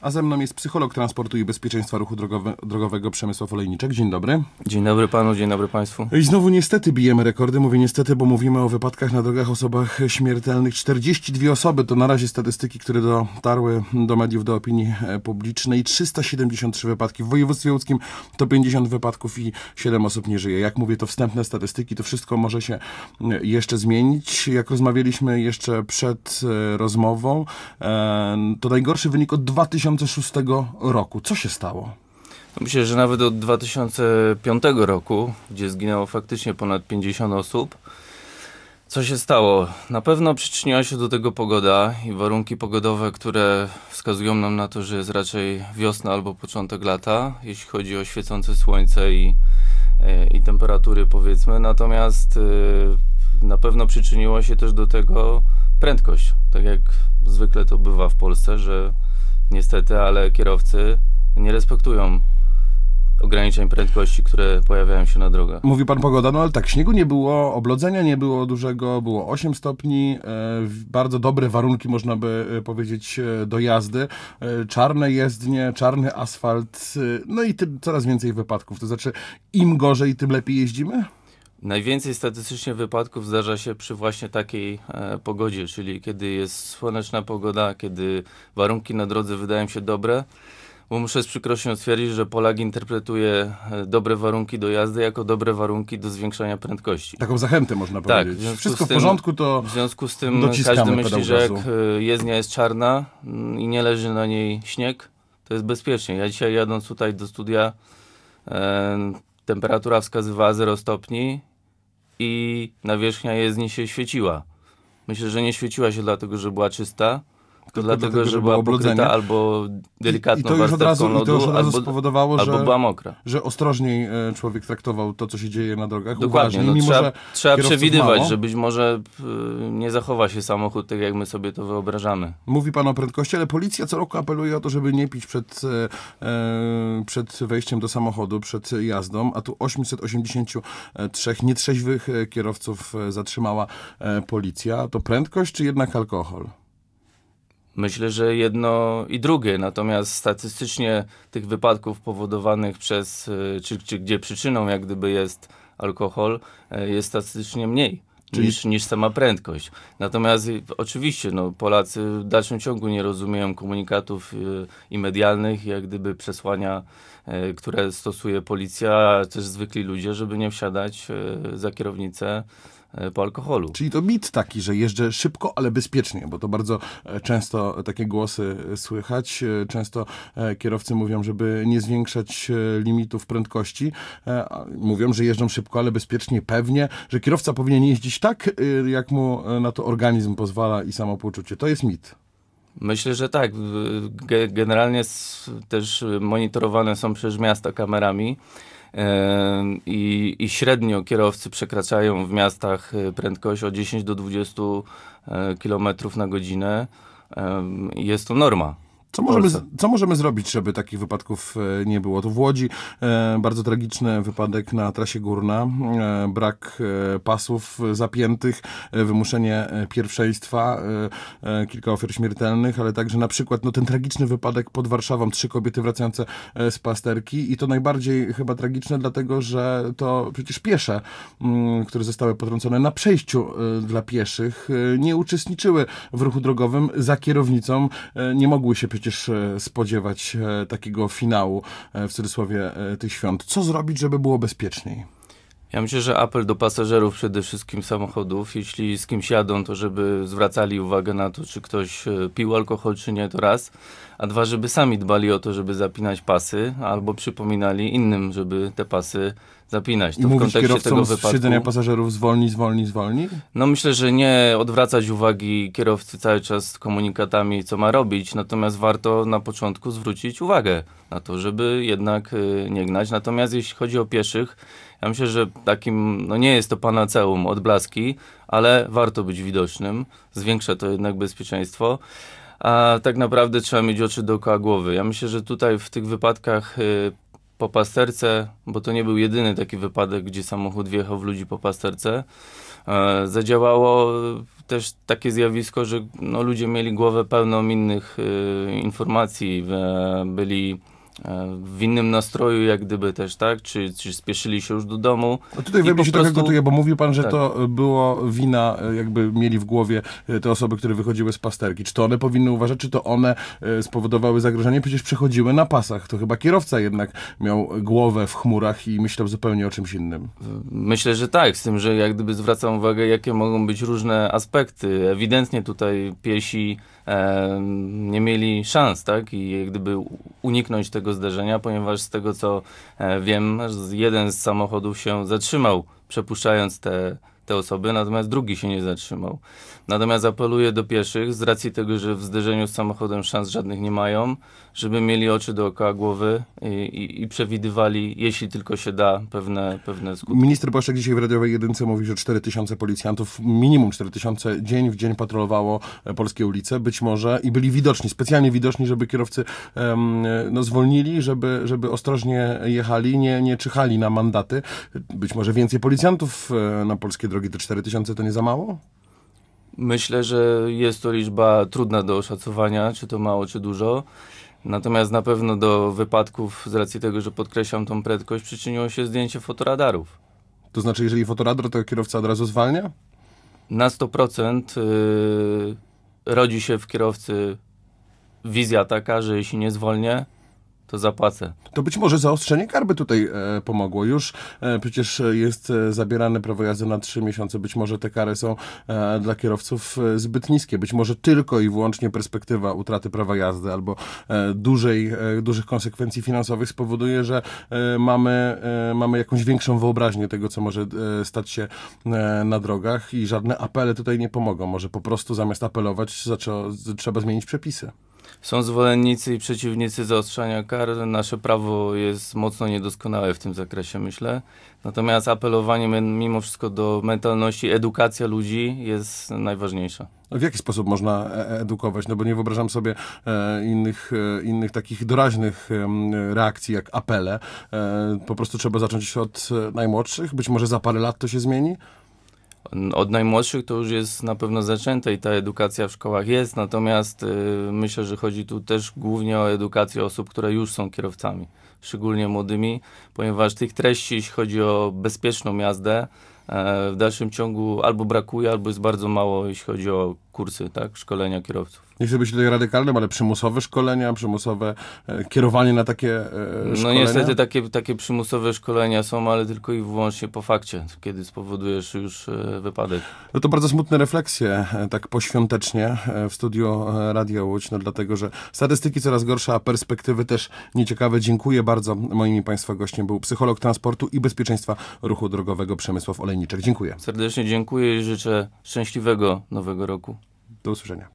A ze mną jest psycholog transportu i bezpieczeństwa ruchu drogowego Przemysław Olejniczak. Dzień dobry. Dzień dobry panu, dzień dobry państwu. I znowu niestety bijemy rekordy. Mówię niestety, bo mówimy o wypadkach na drogach, osobach śmiertelnych. 42 osoby to na razie statystyki, które dotarły do mediów, do opinii publicznej. 373 wypadki. W województwie łódzkim to 50 wypadków i 7 osób nie żyje. Jak mówię, to wstępne statystyki, to wszystko może się jeszcze zmienić. Jak rozmawialiśmy jeszcze przed rozmową, to najgorszy wynik od 2006 roku. Co się stało? Myślę, że nawet od 2005 roku, gdzie zginęło faktycznie ponad 50 osób. Co się stało? Na pewno przyczyniła się do tego pogoda i warunki pogodowe, które wskazują nam na to, że jest raczej wiosna albo początek lata, jeśli chodzi o świecące słońce i temperatury, powiedzmy. Natomiast na pewno przyczyniło się też do tego prędkość. Tak jak zwykle to bywa w Polsce, że niestety, ale kierowcy nie respektują ograniczeń prędkości, które pojawiają się na drogach. Mówi pan pogoda, no ale tak, śniegu nie było, oblodzenia nie było dużego, było 8 stopni, bardzo dobre warunki, można by powiedzieć, do jazdy, czarne jezdnie, czarny asfalt, no i coraz więcej wypadków. To znaczy, im gorzej, tym lepiej jeździmy? Najwięcej statystycznie wypadków zdarza się przy właśnie takiej pogodzie, czyli kiedy jest słoneczna pogoda, kiedy warunki na drodze wydają się dobre, bo muszę z przykrością stwierdzić, że Polak interpretuje dobre warunki do jazdy jako dobre warunki do zwiększania prędkości. Taką zachętę można tak, powiedzieć. Wszystko w porządku, to w związku z tym każdy myśli, że jak jezdnia jest czarna i nie leży na niej śnieg, to jest bezpiecznie. Ja dzisiaj jadąc tutaj do studia, temperatura wskazywała 0 stopni i nawierzchnia jezdni się świeciła. Myślę, że nie świeciła się dlatego, że była czysta, tylko dlatego, że była pokryta albo delikatną warstewką lodu, to już od razu spowodowało, albo była mokra. Że ostrożniej człowiek traktował to, co się dzieje na drogach. Dokładnie. Uważnie, mimo, trzeba przewidywać, że być może nie zachowa się samochód tak, jak my sobie to wyobrażamy. Mówi pan o prędkości, ale policja co roku apeluje o to, żeby nie pić przed wejściem do samochodu, przed jazdą, a tu 883 nietrzeźwych kierowców zatrzymała policja. To prędkość, czy jednak alkohol? Myślę, że jedno i drugie, natomiast statystycznie tych wypadków powodowanych przez, czy gdzie przyczyną jak gdyby jest alkohol, jest statystycznie mniej niż sama prędkość. Natomiast oczywiście Polacy w dalszym ciągu nie rozumieją komunikatów i medialnych, jak gdyby przesłania, które stosuje policja, a też zwykli ludzie, żeby nie wsiadać za kierownicę po alkoholu. Czyli to mit taki, że jeżdżę szybko, ale bezpiecznie, bo to bardzo często takie głosy słychać. Często kierowcy mówią, żeby nie zwiększać limitów prędkości. Mówią, że jeżdżą szybko, ale bezpiecznie, pewnie, że kierowca powinien jeździć tak, jak mu na to organizm pozwala i samopoczucie. To jest mit. Myślę, że tak. Generalnie też monitorowane są przez miasta kamerami. I średnio kierowcy przekraczają w miastach prędkość od 10 do 20 km na godzinę. Jest to norma. Co możemy zrobić, żeby takich wypadków nie było? Tu w Łodzi bardzo tragiczny wypadek na trasie Górna. Brak pasów zapiętych, wymuszenie pierwszeństwa, kilka ofiar śmiertelnych, ale także na przykład ten tragiczny wypadek pod Warszawą, 3 kobiety wracające z pasterki i to najbardziej chyba tragiczne, dlatego że to przecież piesze, które zostały potrącone na przejściu dla pieszych, nie uczestniczyły w ruchu drogowym za kierownicą, nie mogły się przecież spodziewać takiego finału, w cudzysłowie, tych świąt. Co zrobić, żeby było bezpieczniej? Ja myślę, że apel do pasażerów przede wszystkim samochodów, jeśli z kimś jadą, to żeby zwracali uwagę na to, czy ktoś pił alkohol, czy nie, to raz. A dwa, żeby sami dbali o to, żeby zapinać pasy, albo przypominali innym, żeby te pasy zapinać. To I w mówić kontekście tego wypadku z siedzenia pasażerów zwolnij? No myślę, że nie odwracać uwagi kierowcy cały czas komunikatami, co ma robić, natomiast warto na początku zwrócić uwagę na to, żeby jednak nie gnać. Natomiast jeśli chodzi o pieszych, ja myślę, że takim, nie jest to panaceum, odblaski, ale warto być widocznym, zwiększa to jednak bezpieczeństwo. A tak naprawdę trzeba mieć oczy dookoła głowy. Ja myślę, że tutaj w tych wypadkach po pasterce, bo to nie był jedyny taki wypadek, gdzie samochód wjechał w ludzi po pasterce. Zadziałało też takie zjawisko, że no, ludzie mieli głowę pełną innych informacji, byli w innym nastroju jak gdyby też, tak? Czy spieszyli się już do domu. No tutaj I się trochę prostu- gotuje, bo mówił pan, że Tak. to było wina, jakby mieli w głowie te osoby, które wychodziły z pasterki. Czy to one powinny uważać, czy to one spowodowały zagrożenie? Przecież przechodziły na pasach. To chyba kierowca jednak miał głowę w chmurach i myślał zupełnie o czymś innym. Myślę, że tak, z tym, że jak gdyby zwracam uwagę, jakie mogą być różne aspekty. Ewidentnie tutaj piesi nie mieli szans, tak? I jak gdyby uniknąć tego zdarzenia, ponieważ z tego, co wiem, jeden z samochodów się zatrzymał, przepuszczając te osoby, natomiast drugi się nie zatrzymał. Natomiast apeluję do pieszych, z racji tego, że w zderzeniu z samochodem szans żadnych nie mają, żeby mieli oczy dookoła głowy i przewidywali, jeśli tylko się da, pewne skutki. Minister Błaszczak dzisiaj w radiowej jedynce mówi, że 4000 policjantów, minimum 4000 dzień w dzień patrolowało polskie ulice, być może i byli widoczni, specjalnie widoczni, żeby kierowcy zwolnili, żeby ostrożnie jechali, nie czyhali na mandaty. Być może więcej policjantów na polskie drogi, te 4000 to nie za mało? Myślę, że jest to liczba trudna do oszacowania, czy to mało, czy dużo. Natomiast na pewno do wypadków, z racji tego, że podkreślam tą prędkość, przyczyniło się zdjęcie fotoradarów. To znaczy, jeżeli fotoradar, to kierowca od razu zwalnia? Na 100% rodzi się w kierowcy wizja taka, że jeśli nie zwolnię, to zapłacę. To być może zaostrzenie kar by tutaj pomogło. Już przecież jest zabierane prawo jazdy na 3 miesiące. Być może te kary są dla kierowców zbyt niskie. Być może tylko i wyłącznie perspektywa utraty prawa jazdy albo dużych konsekwencji finansowych spowoduje, że mamy jakąś większą wyobraźnię tego, co może stać się na drogach i żadne apele tutaj nie pomogą. Może po prostu zamiast apelować trzeba zmienić przepisy. Są zwolennicy i przeciwnicy zaostrzania kar. Nasze prawo jest mocno niedoskonałe w tym zakresie, myślę. Natomiast apelowanie mimo wszystko do mentalności, edukacja ludzi jest najważniejsza. W jaki sposób można edukować? No bo nie wyobrażam sobie innych takich doraźnych reakcji jak apele. Po prostu trzeba zacząć od najmłodszych. Być może za parę lat to się zmieni? Od najmłodszych to już jest na pewno zaczęte i ta edukacja w szkołach jest, natomiast myślę, że chodzi tu też głównie o edukację osób, które już są kierowcami, szczególnie młodymi, ponieważ tych treści, jeśli chodzi o bezpieczną jazdę, w dalszym ciągu albo brakuje, albo jest bardzo mało, jeśli chodzi o kursy, tak, szkolenia kierowców. Nie chcę być tutaj radykalnym, ale przymusowe szkolenia, przymusowe kierowanie na takie szkolenia? No niestety takie przymusowe szkolenia są, ale tylko i wyłącznie po fakcie, kiedy spowodujesz już wypadek. No to bardzo smutne refleksje, tak poświątecznie w studiu Radia Łódź, no dlatego, że statystyki coraz gorsze, a perspektywy też nieciekawe. Dziękuję bardzo. Moim i Państwa gościem był psycholog transportu i bezpieczeństwa ruchu drogowego Przemysław Olejniczak. Dziękuję. Serdecznie dziękuję i życzę szczęśliwego nowego roku. Do usłyszenia.